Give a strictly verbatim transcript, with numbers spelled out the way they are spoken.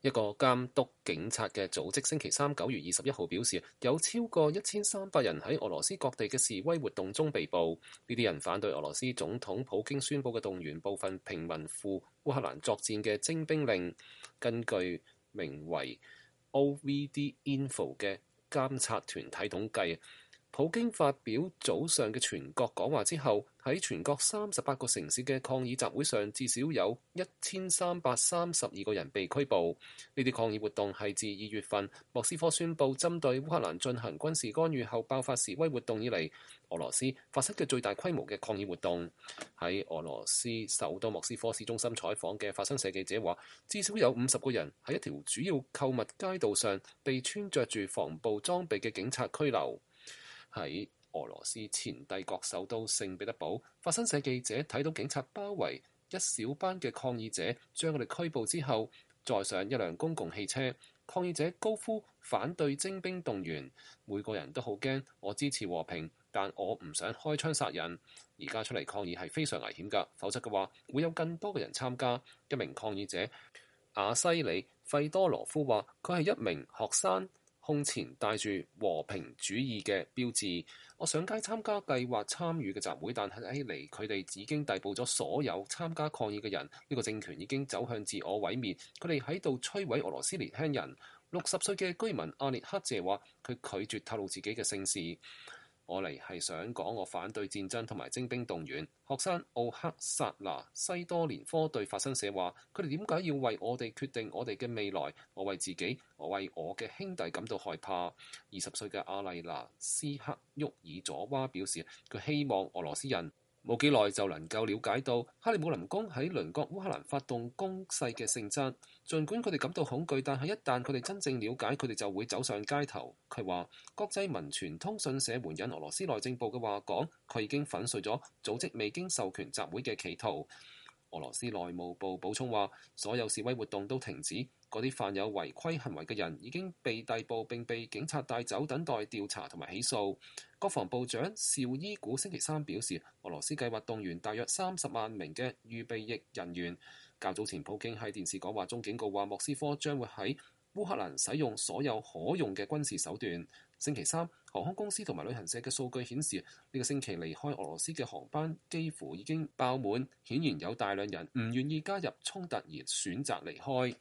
一個監督警察嘅組織星期三九月二十一號表示，有超過一千三百人喺俄羅斯各地嘅示威活動中被捕。呢啲人反對俄羅斯總統普京宣布嘅動員部分平民赴烏克蘭作戰嘅徵兵令。根據名為 O V D Info 嘅監察團體統計，普京發表早上嘅全國講話之後，喺全國三十八個城市嘅抗議集會上，至少有一千三百三十二個人被拘捕。呢啲抗議活動係自二月份莫斯科宣布針對烏克蘭進行軍事干預後爆發示威活動以嚟，俄羅斯發生嘅最大規模嘅抗議活動。喺俄羅斯首都莫斯科市中心採訪嘅法新社記者話，至少有五十個人喺一條主要購物街道上被穿着住防暴裝備嘅警察拘留。喺俄羅斯前帝國首都聖彼得堡，法新社記者睇到警察包圍一小班嘅抗議者，將佢哋拘捕之後，載上一輛公共汽車。抗議者高呼反對徵兵動員，每個人都好驚。我支持和平，但我唔想開槍殺人。而家出嚟抗議係非常危險㗎，否則嘅話會有更多嘅人參加。一名抗議者阿西里費多羅夫話：佢係一名學生。胸前帶住和平主義嘅標誌。我上街參加計劃參與嘅集會，但係睇嚟佢哋已經逮捕咗所有參加抗議嘅人。呢個政權已經走向自我毀滅，佢哋喺度摧毀俄羅斯年輕人。六十歲嘅居民阿列克謝話：佢拒絕透露自己嘅姓氏。我嚟係想講，我反對戰爭同埋徵兵動員。學生奧克薩拿西多連科對法新社話：佢哋點解要為我哋決定我哋嘅未來？我為自己，我為我嘅兄弟感到害怕。二十歲嘅阿麗娜斯克沃爾佐娃表示，佢希望俄羅斯人冇幾耐就能夠了解到克里姆林宮喺鄰國烏克蘭發動攻勢嘅性質。儘管佢哋感到恐懼，但係一旦佢哋真正了解，佢哋就會走上街頭。佢話國際民傳通訊社援引俄羅斯內政部嘅話講，佢已經粉碎咗組織未經授權集會嘅企圖。俄羅斯內務部補充話，所有示威活動都停止，嗰啲犯有違規行為嘅人已經被逮捕並被警察帶走，等待調查同埋起訴。國防部長紹伊古星期三表示，俄羅斯計劃動員大約三十萬名嘅預備役人員。較早前，普京喺電視講話中警告話，莫斯科將會喺烏克蘭使用所有可用嘅軍事手段。星期三，航空公司同埋旅行社嘅數據顯示，呢個星期離開俄羅斯嘅航班幾乎已經爆滿，顯然有大量人唔願意加入衝突而選擇離開。